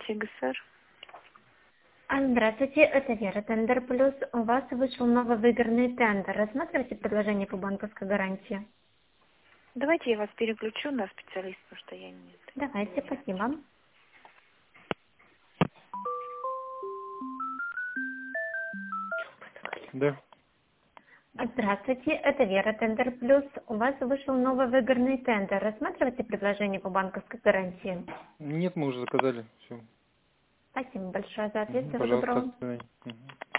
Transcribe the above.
гарантии ГСР. Здравствуйте, это Вера, Тендер Плюс. У вас вышел новый выигранный тендер. Рассматривайте предложение по банковской гарантии. Давайте я вас переключу на специалиста, потому что я не... Давайте, спасибо. Да. Здравствуйте, это Вера, Тендер Плюс. У вас вышел новый выигранный тендер. Рассматривайте предложение по банковской гарантии. Нет, мы уже заказали. Все. Спасибо большое за ответ. Всего Пожалуйста, доброго. до свидания. Мгм.